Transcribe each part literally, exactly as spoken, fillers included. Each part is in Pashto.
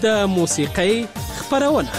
د موسیقۍ خپرونه.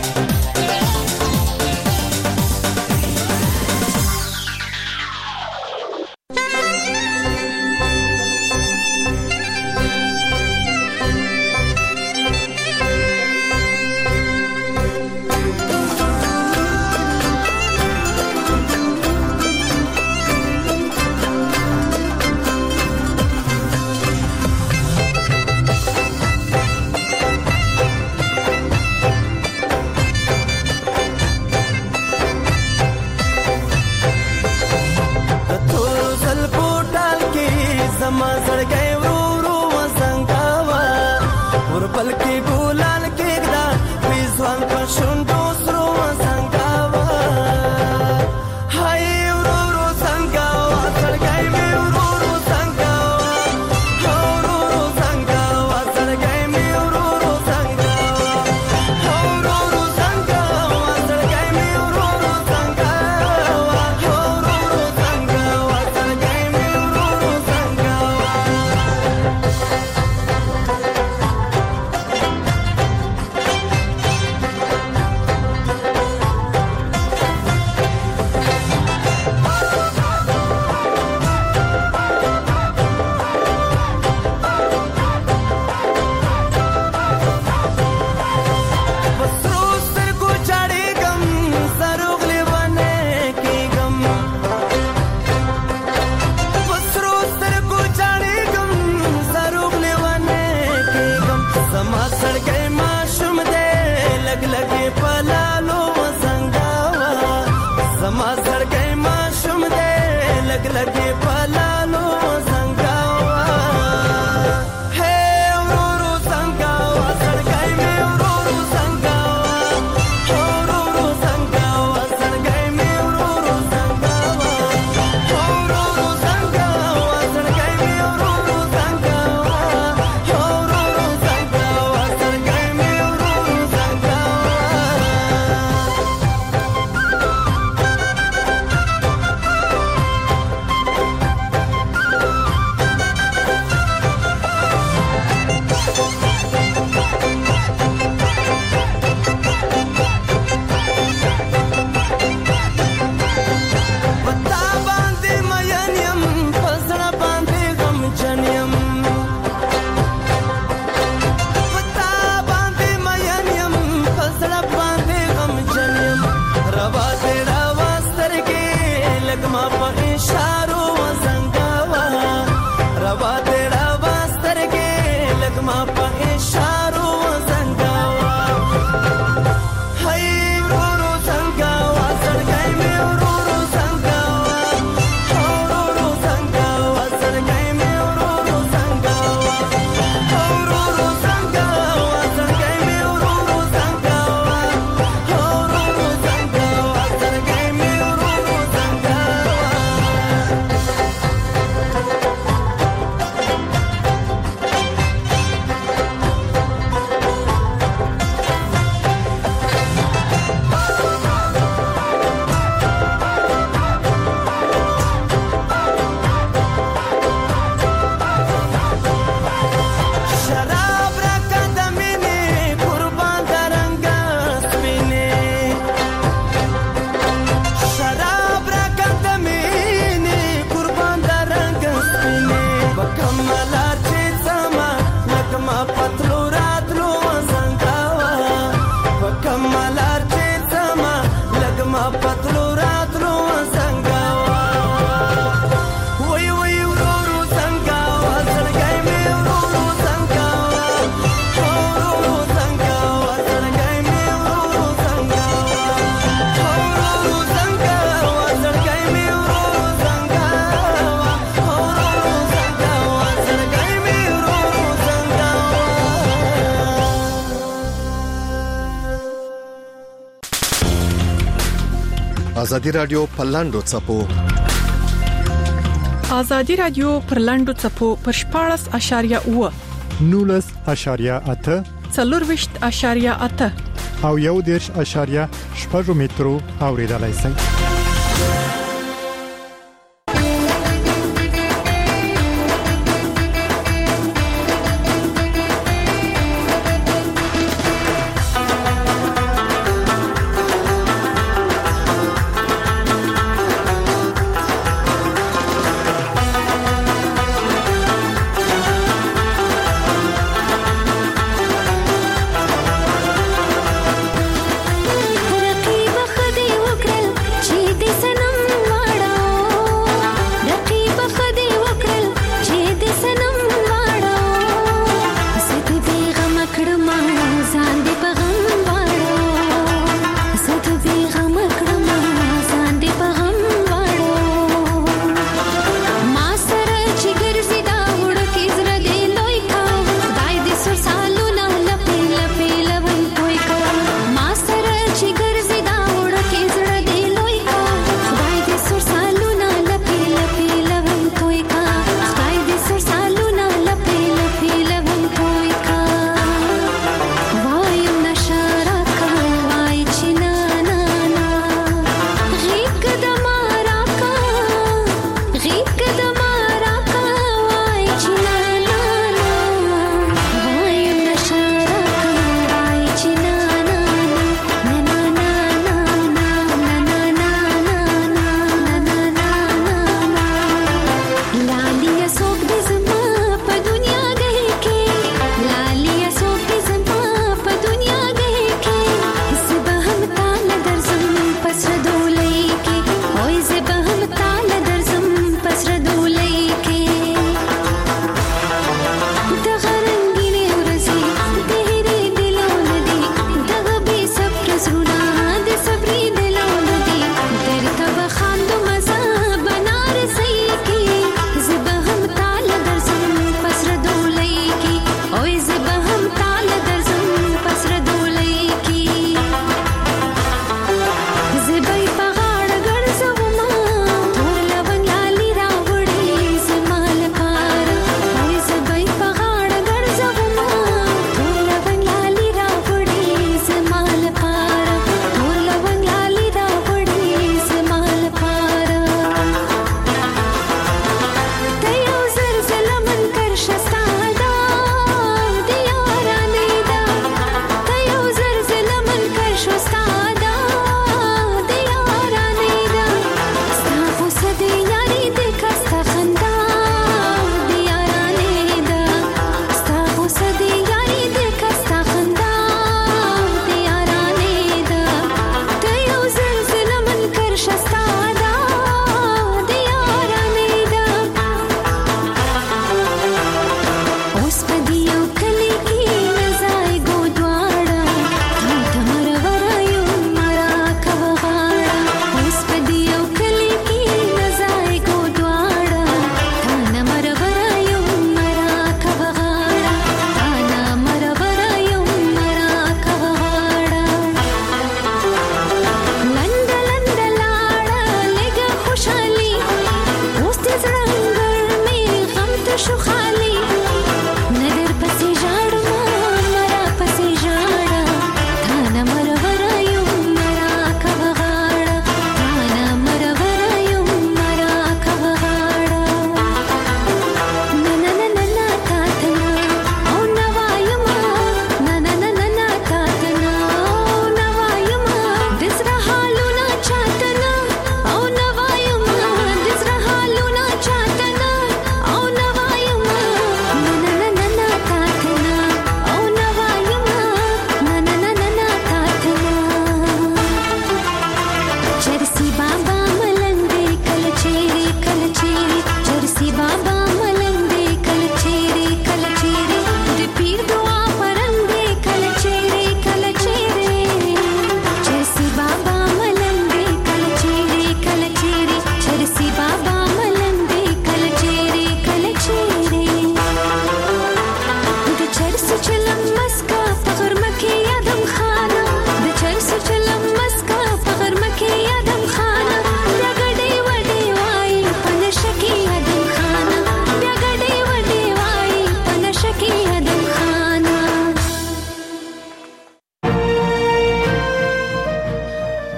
ازادي رادیو په لاندو څپو ازادي رادیو پر لاندو څپو پر شپاړس اشاریه اوه نولس اشاریه اته څلورویشت اشاریه اته او یو دېرش اشاریه شپږ مترو اوریدلای شئ.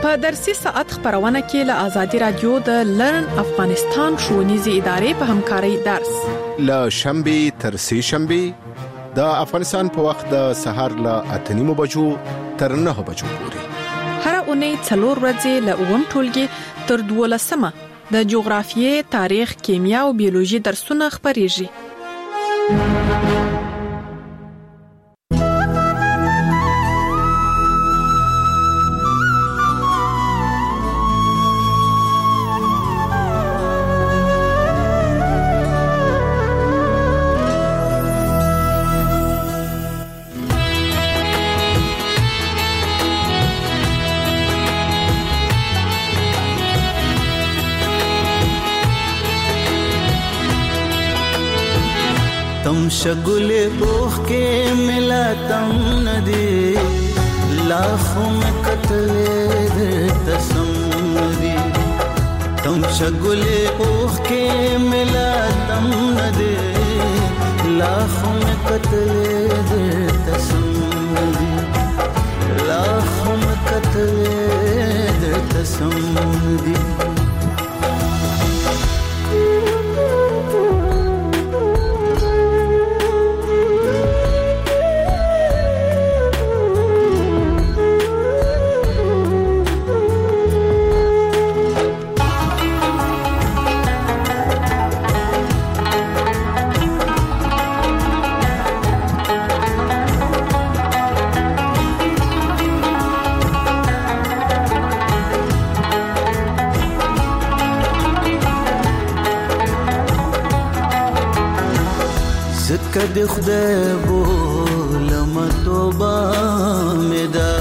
په درسي ساعت خبرونه کې له آزادي رادیو د لرن افغانستان ښوونیزې ادارې په همکارۍ درس له شنبه تر سه شنبه د افغانستان په وخت د سهار له اته نیمو بجو تر نه بجو پورې هر اونۍ څلور ورځې له اووم ټولګي تر دولسمه د جغرافیې، تاریخ، کیمیا او بیولوژي درسونه خبرېږي. تم شگل بوخ کے ملا تم ندی لاکھوں میں قتل تسم دی. تم شگل بوخ کے ملا تم ندی لاکھوں میں قتل تسم دی. لاکھوں میں قتل تسم دی. کد خدای بولم توبه مدا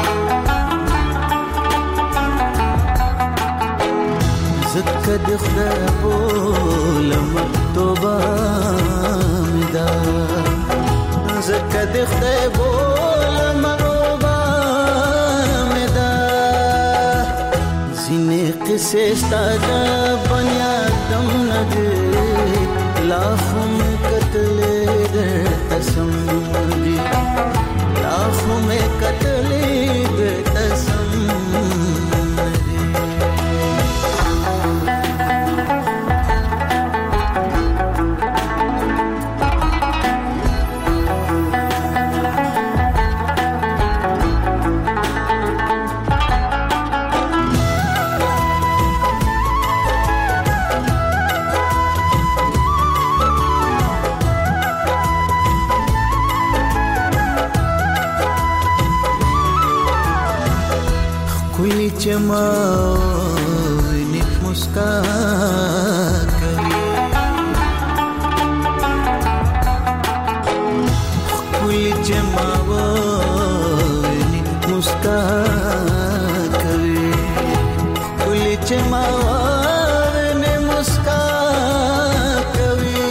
زکد خدای بولم توبه مدا زکد خدای بولم توبه مدا زینه قصه ستاد بنیادم ندی لاکھوں میں قتل تسم دی. لاکھوں میں قتل تسم دی. جماوینی مسکا کری کوئی جماوینی مسکا کری کوئی جماوینی مسکا کری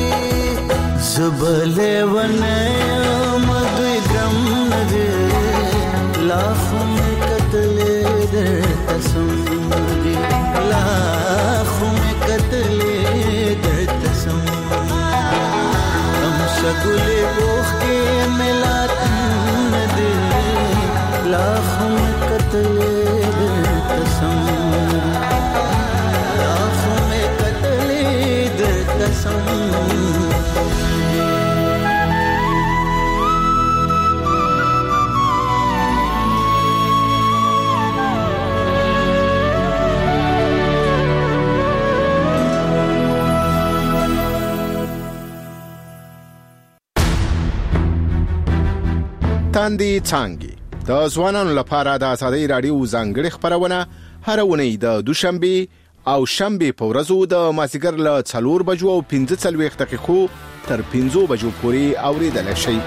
زبلے ونے مدوی گرم ندی لاکھوں میں قتل تسم دی. لاکھوں میں قتل تسم تم شگل بوخ کے ملا تم دی لاکھوں میں قتل تسم لاکھوں میں قتل تسم. تاندې څانګې د ځوانانو لپاره د آزادۍ رادیو ځانګړې خبرونه هر اونۍ د دوشنبه او شنبه په ورځو د مازیګر له څلور بجو او پنځه څلوېښت دقیقو تر پنځو بجو پورې اوریدلای شئ.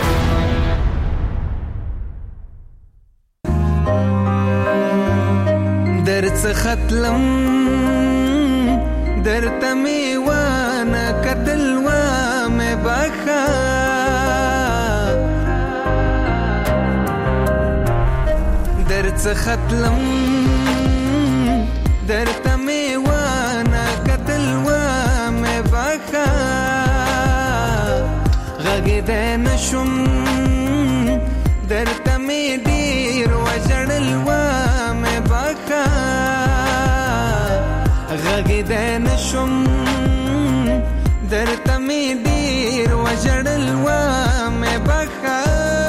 درڅ ختلم درته می وانه قتل و مې بخا درڅ ختلم درته می وانه قتل و مې بخا غږېدی نشم درته می ډېر وژړل و مې بخا نشم درته مې ډېر وژړل ومې بخښه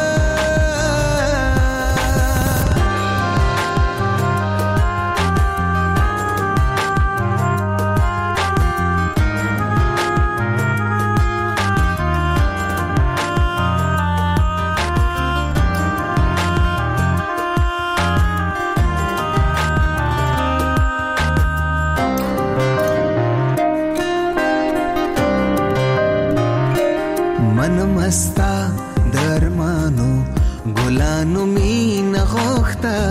مستا درمانو ګلانو مینه غوښته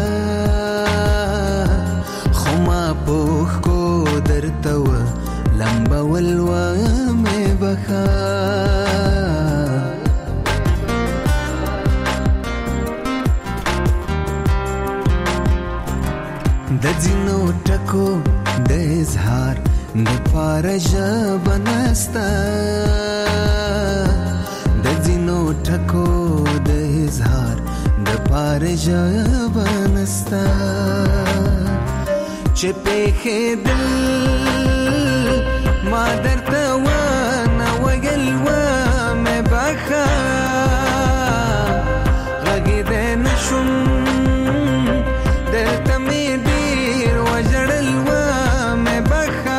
خو ما پوښ کو درته و لمبول ومې بخښه د ځینو ټکو د اظهار د پاره ژبه نسته ټکو د اظهار د پاره ژبه نسته چې پېښېدل ما درته ونه ویل ومې بخښه غږېدی نه شوم درته مې ډېر وژړل ومې بخښه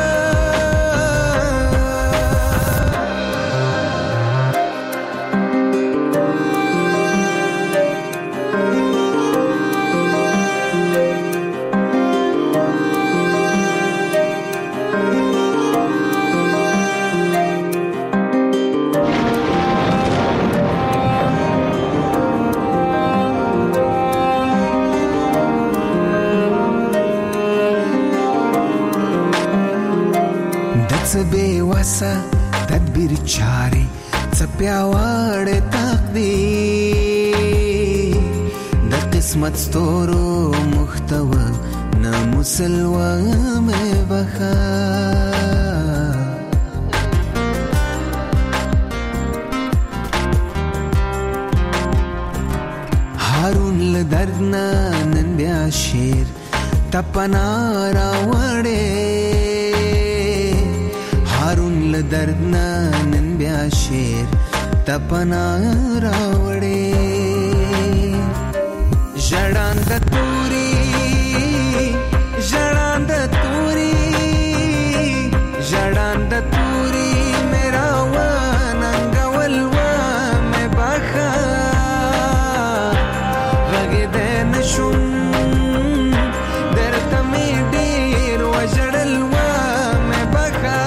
بے وسه تدبیر چارې څه پیاوړی تقدیر د قسمت ستورو محتوه نه مسلوه مې بخښه هارون له درد نه نن بیا شعر تپنا راوړې هارون له درد نه نن بیا شعر تپنا راوړې ژړاند توري ژړاند توري ژړاند توري میرا وننګول ومې بخښه غږېدی نه شوم درته مې ډېر وژړل ومې بخښه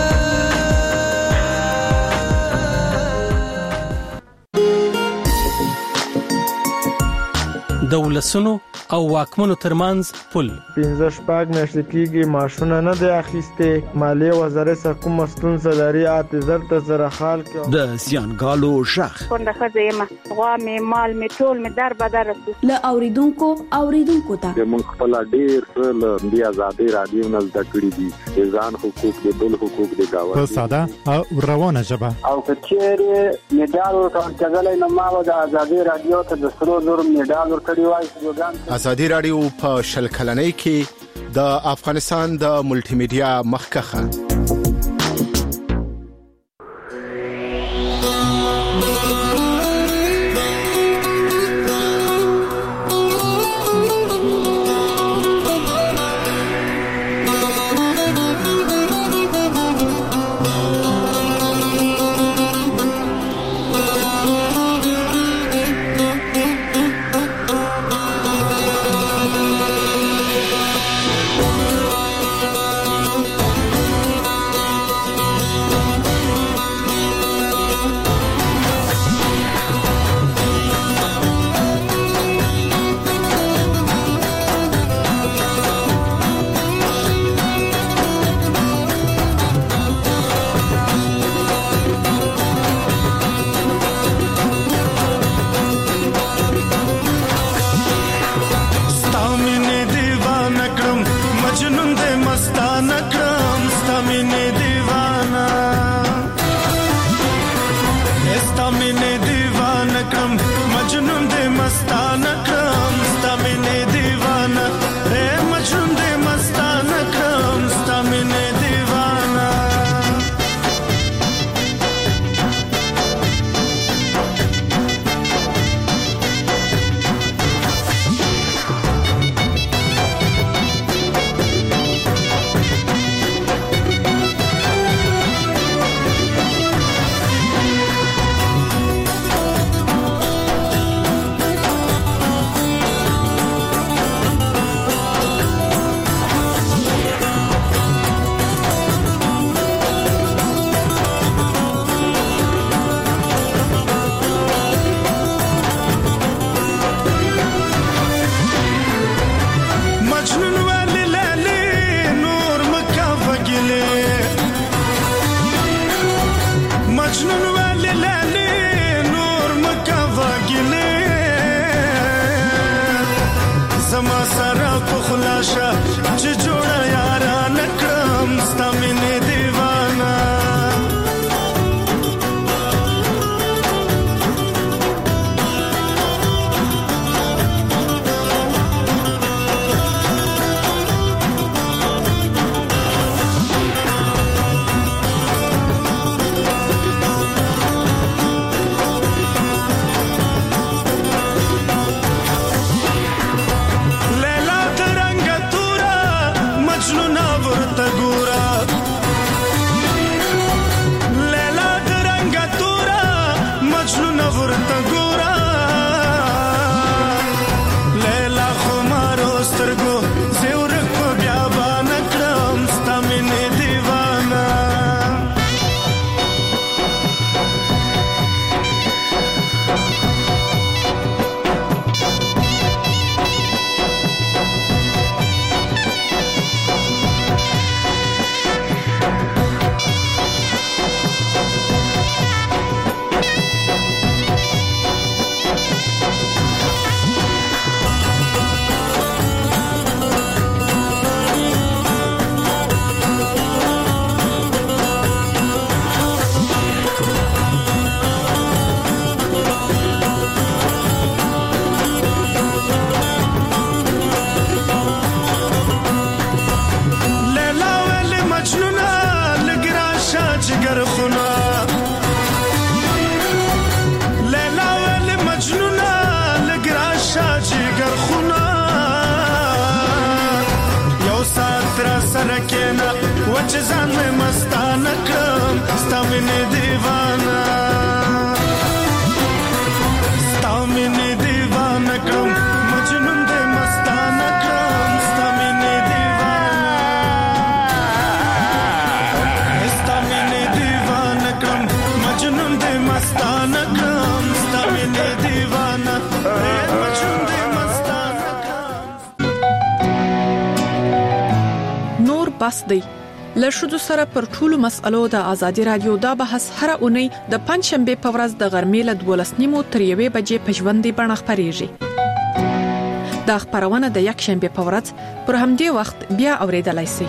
د ولسونو او واکمنو ترمنځ پل پنځه شپږ میاشتې کېږي معاشونه نه دی اخیستې مالیې وزارت څخه کومه ستونزه لري اته زر ته زره خال کې د زیانګالو غږ کونډه ښځه یم غوا مې مال مې ټول مې در بدر رسو له اوریدونکو اوریدونکو ته موږ خپل ډېر له دې آزادۍ راډیو نه زده کړي دي ځان حقوق د بل حقوق د گاوند په ساده او روانه ژبه او کچېره میډال ورکړل کېدل نه ما د آزادۍ راډیو ته د سرو زر میډال ورکړی وای آزادي راډیو په شل کلنۍ کې د افغانستان د ملټي میډیا مخکخه چې ځان مې مستانه کړم ستا مینې دیوانه ستا مینې دیوانه کړم مجنون دې مستانه کړم ستا مینې دیوانه ستا مینې دیوانه کړم مجنون دې مستانه کړم ستا مینې دیوانه مجنون دې مستانه کړم. نور بس دی له شذو سره پر ټولو مسألو د ازادي رادیو دا بحث هر اونۍ د پنځشنبه په ورځ د غرمې له دولس نیمو تر یوې بجې په ژوندۍ بڼه خپرېږي. دا خبرونه د یک شنبه په ورځ پر همدې وخت بیا اوریدلای شئ.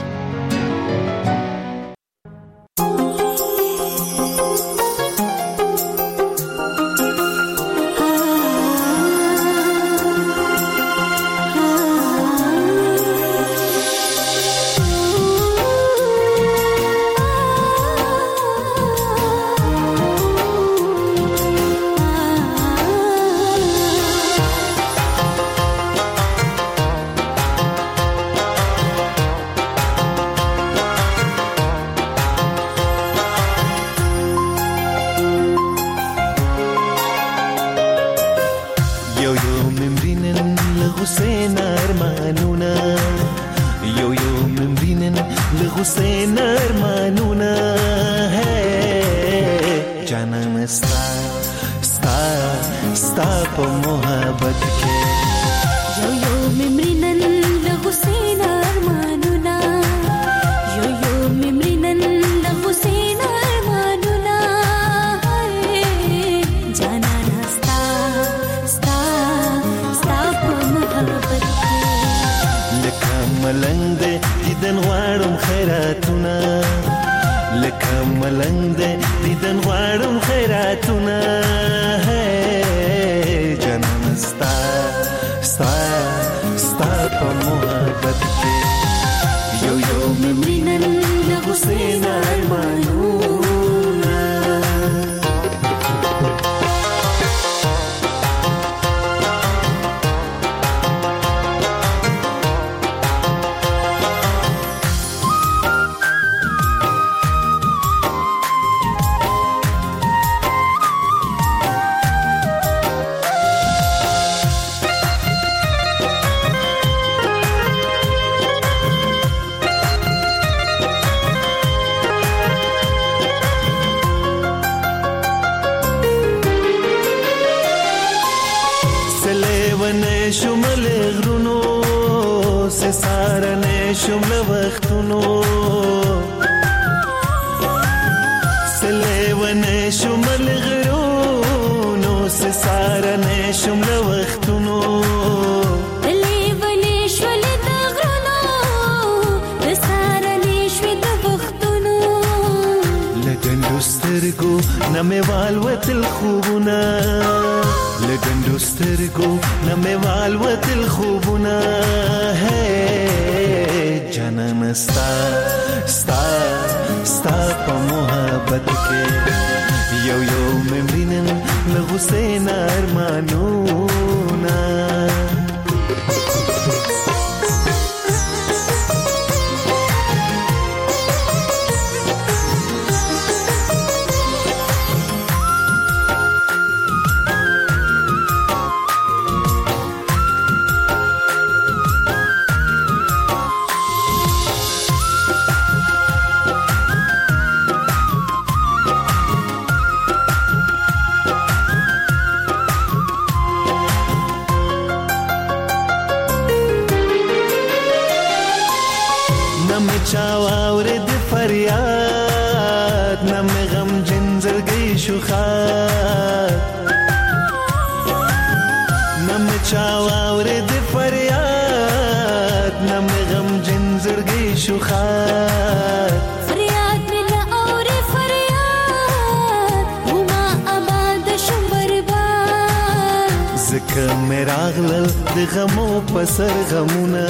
زکه مراغلل د غمو پسر غمونه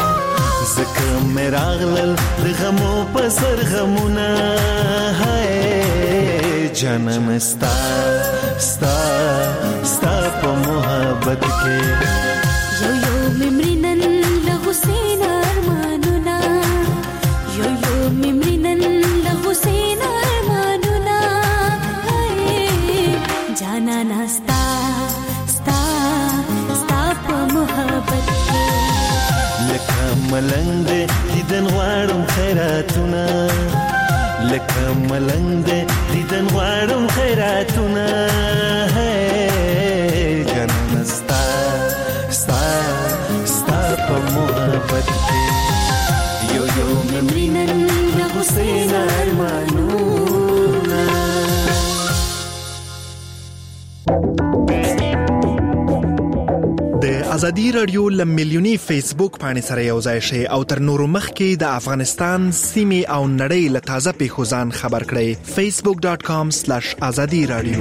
زکه مراغلل د غمو پسر غمونه هاي جانم ستا ستا ستا په محبت کې یو یو ممرنن لغسین ارمانونه یو یو ممرنن ملنګ دې دیدن غواړم خیراتونه لکه ملنګ دې دیدن غواړم خیراتونه جنان ستا ستا ستا په محبت کې یو یو مینن د حسین ارمانونه د ازادي رادیو لمیلیونی فیسبوک باندې سره یو ځای شي او تر نورو مخکې د افغانستان سیمې او نړۍ له تازه پیښو ځان خبر کړئ facebook dot com slash azadi radio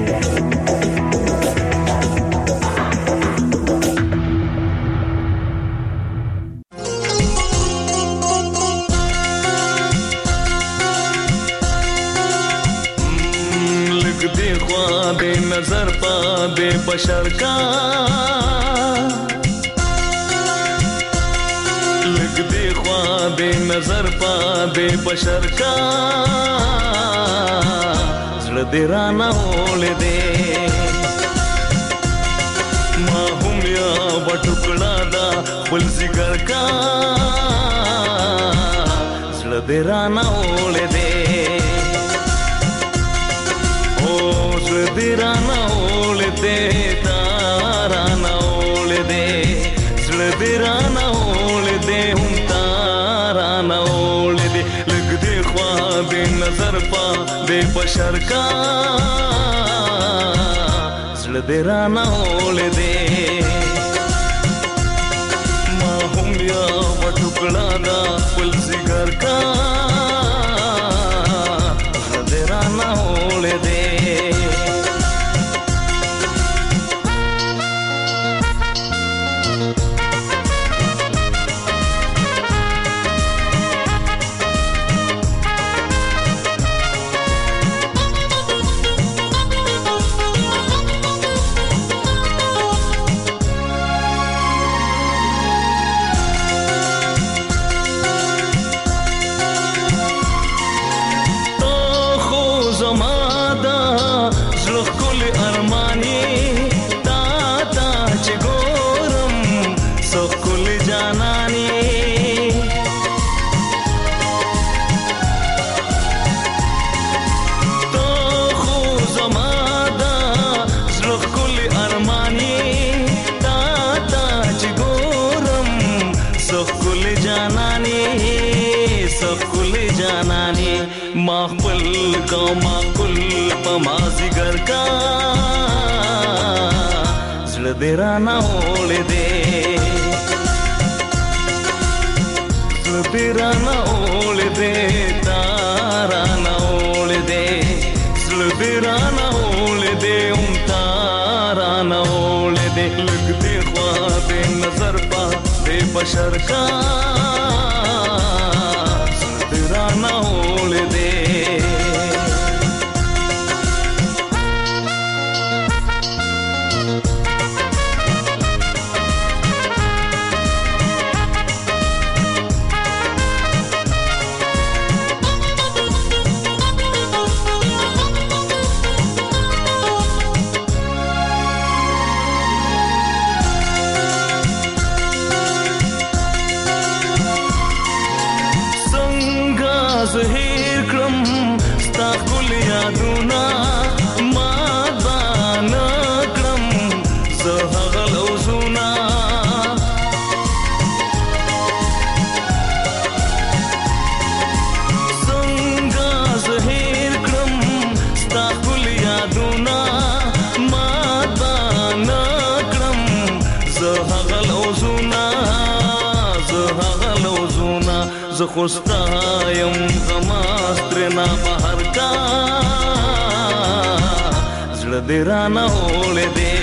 لګ دې خوا دې نظر پا دې بشر کا دے نظر پا دے بشر کا زړه دې رانه ولې دے ما هم یا وټکړه دا بل زګر کا زړه دې رانه ولې دے او زړه دې رانه ولې دے تا رانه ولې دے زړه دې رانه ولې دے نظر پا دے بشر کا زړه دې رانه ولې دے ما هم یا وټکړه دا خپل زګر کا زړه دې رانه ولې دے माखबल का माकुल पमाजिगर का زړه دې رانه ولې دے زړه دې رانه ولې دے تا رانه ولې دے زړه دې رانه ولې دے هم تا رانه ولې دے لګ دې خوا دې نظر پا دې بشر کا زړه دې رانه ولې دے زهیر کړم ستا ګل یادونه ما ځان کړم زه هغه لوزونه څنګه زهیر کړم ستا ګل یادونه ما ځان کړم زه هغه لوزونه زه هغه لوزونه زه خوستا یم غماسترنا بهر کا زړه دې رانه ولې دے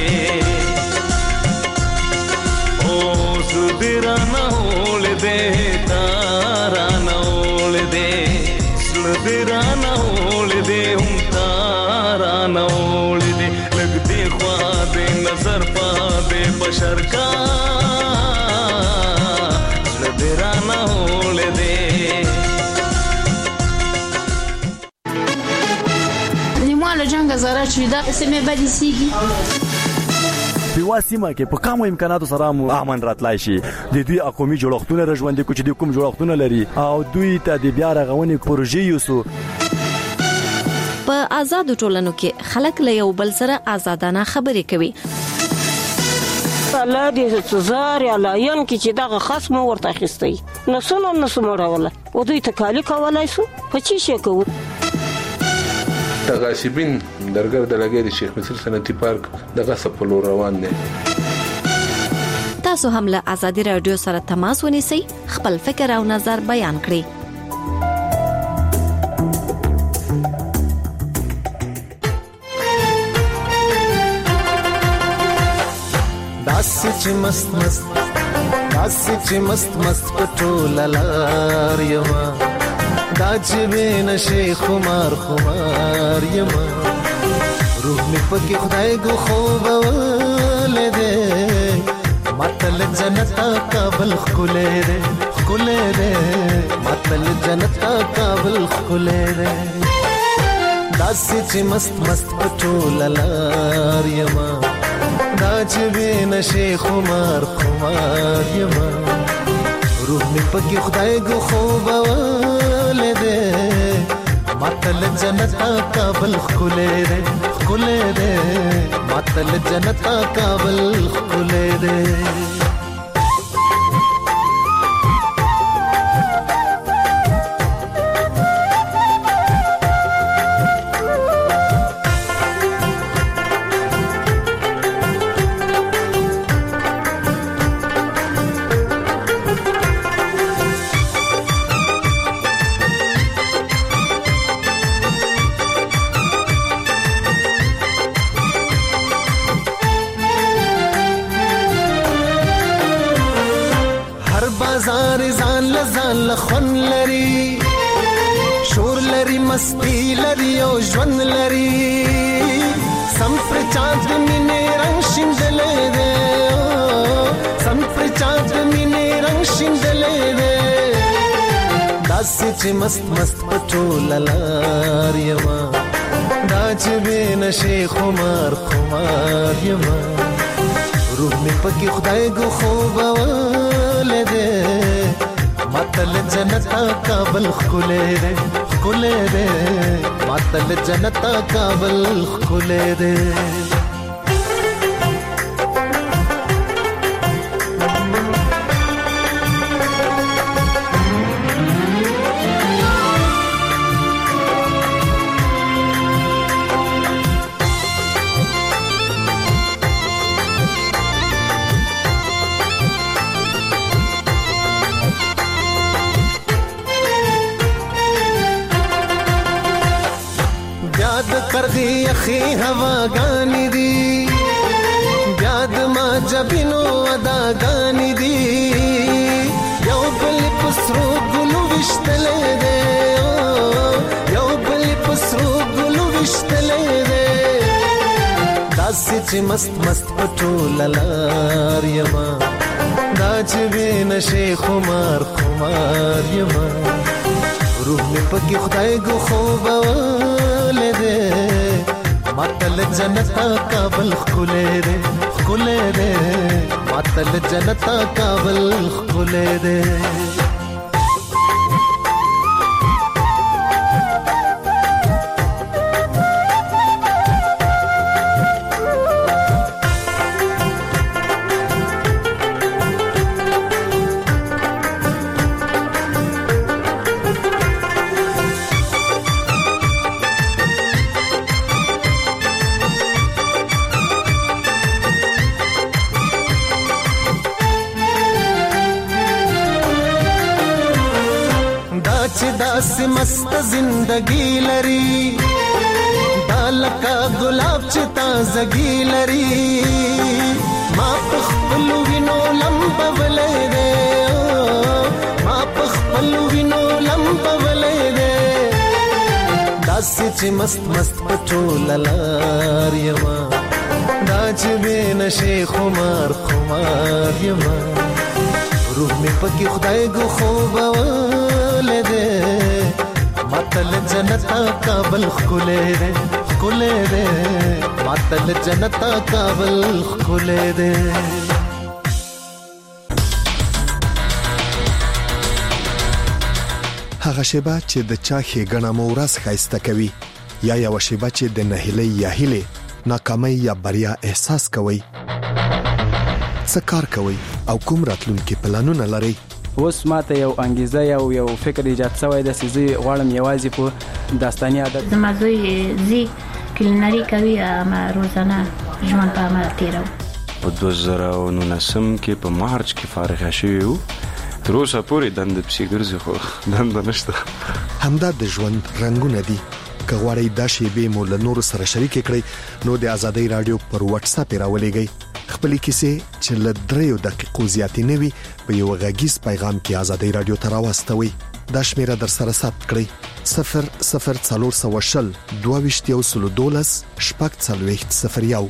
او زړه دې رانه ولې دے تا رانه ولې دے زړه دې رانه ولې دے هم تا رانه ولې دے لګ دې خوا دې نظر پا دې بشر کا زړه دې رانه ولې دے le janga zara chida se me badisigi په سیمه کې په کوم امکاناتو سره امن راتلای شي. د دوی قومي جوړښتونه رژوندې کوچ دي کوم جوړښتونه لري او دوی ته د بیا رغونې پروژې یوسو. په آزاد ټولنو کې خلک له یو بل سره آزادانه خبرې کوي. الله دې سزار یا لاین کې چې دغه خصم ورته اخیستی نسونه نسمه راوله او دوی ته کالی کولای سو په چی شي کوو. تغاسبین درګر د لګیری شیخ مصر صنعتي پارک دغه سپلو روان دي. تاسو هم له آزادي رادیو سره تماس ونیسئ، خپل فکر او نظر بیان کړئ. داسې چې مست مست داسې چې مست مست پټول لار یما دا چې بین شي خمار خمار یما روح می پکې خدای ګو خوب ولده ماتل جنت قابل خلې ده خلې ده ماتل جنت قابل خلې ده داسې چې مست مست پټول لار یما دا چې بین شي خمار خمار یما روح می پکې خدای ګو خوب ولده ماتل جنت قابل خلې ده خلې ده ماتل جنت قابل خلې ده. بازار ځان لزان لخن لري شور لري مستی لري او ژوند لري سم پر چاند مینه رنگ شیندلې ده سم پر چاند مینه رنگ شیندلې ده داسې چې مست مست پټول لار یما دا چې بین شي خمار خمار یما روح می پکې خدای ګو خوب ولده ماتل جنت قابل خلې ده خلې ده ماتل جنت قابل خلې ده. کرغی اخی ہوا گانی دی بیاد ما جبینو ادا گانی دی یو بلی پسرو گلو وشتلے دے یو بلی پسرو گلو وشتلے دے داسی چی مست مست پٹول لار یما دا چی بین شی خمار خمار یما روح می پکی خدای گو خوب ولده ماتل جنت قابل خلې ده خلې ده ماتل جنت قابل خلې ده. داسې مست زندگی لري دالکا گلاب چې تازگی لري ما په خپل وینو لمبولې ده ما په خپل وینو لمبولې ده داسې چې مست مست پټول لار یما دا چې بین شي خمار خمار یما روح می پکې خدای ګو خوب ولده ماتل جنت قابل خلې ده خلے دے ماتل جنتا کابل خلے دے هغه شیبه چې د چا ښېګڼه مو ورځ ښایسته کوي یا یوه شیبه چې د نهیلۍ یا هیلې ناکامۍ یا بریا احساس کوئ. څه کار کوئ او کوم راتلونکي پلانونه لرئ؟ اوس ماته یو انګیزه یا یو فکر ایجاد شوی دی چې زه غواړم یوازې په داستاني عادت زما زوی زی کلینري کوي اما روزانه ژوند په عمل تیرو. په دوه زره او نولسم کې په مارچ کې فارغ شوی وو. تر اوسه پورې دنده پسې ګرځي خو دنده نشته. همدا د ژوند رنګونه دي. که غواړئ دا شیبې مو له نورو سره شریکې کړئ نو د ازادۍ راډیو پر واتس اپ یې راولېږئ. خپلې کیسې چې له دریو دقیقو زیاتې نه وي په یو غږیز پیغام کې ازادۍ راډیو ته راواستوئ. دا شمیره در سره ثبت کړئ: صفر صفر څلور سوه شل دوه ویشت یو سلو دولس شپږ څلوېښت صفر یو.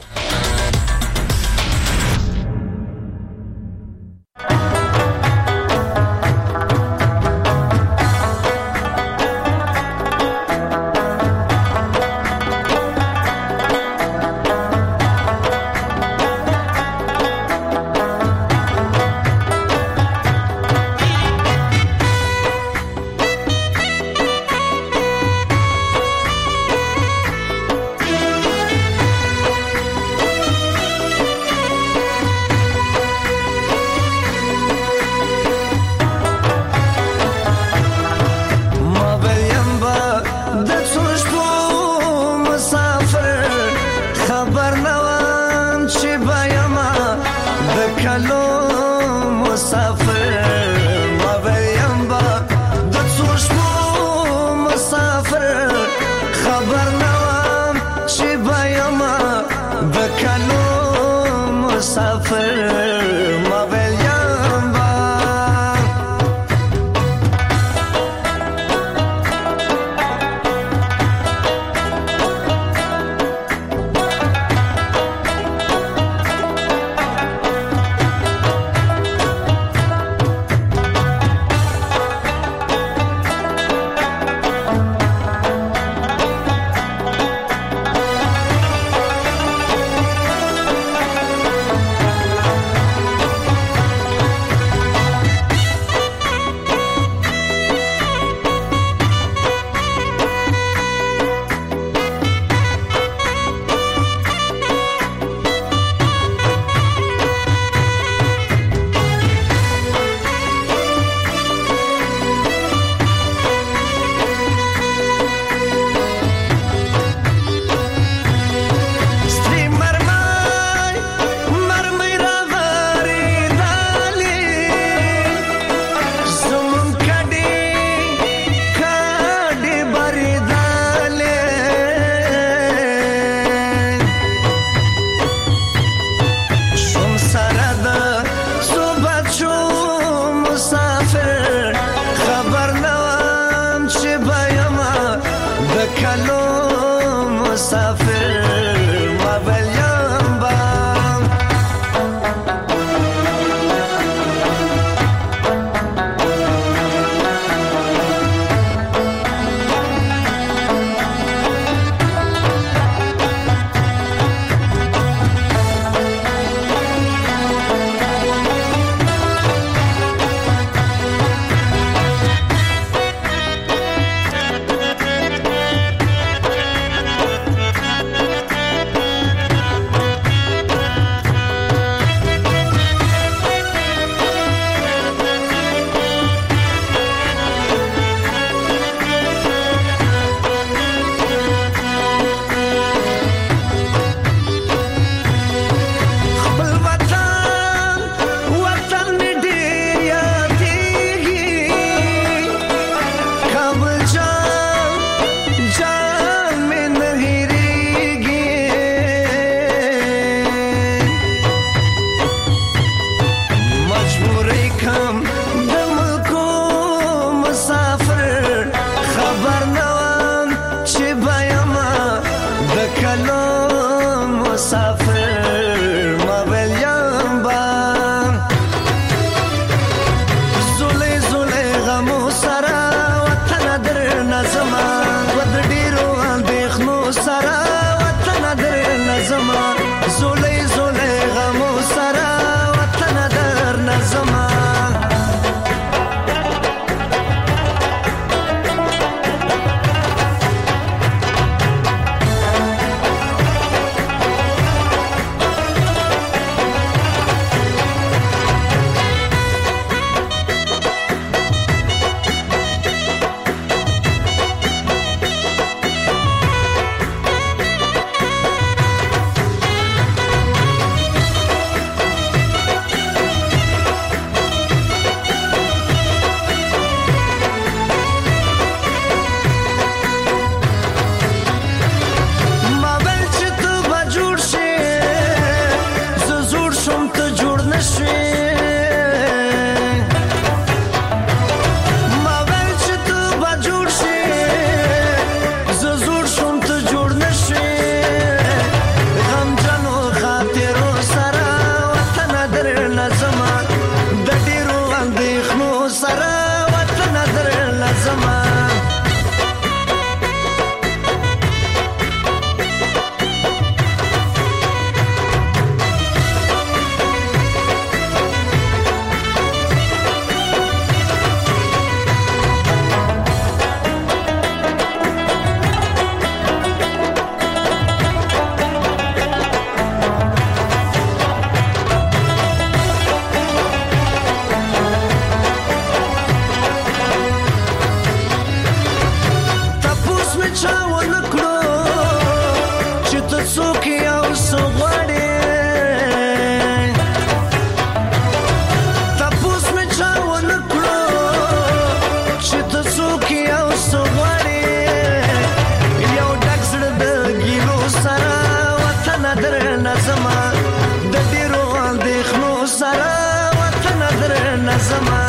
زما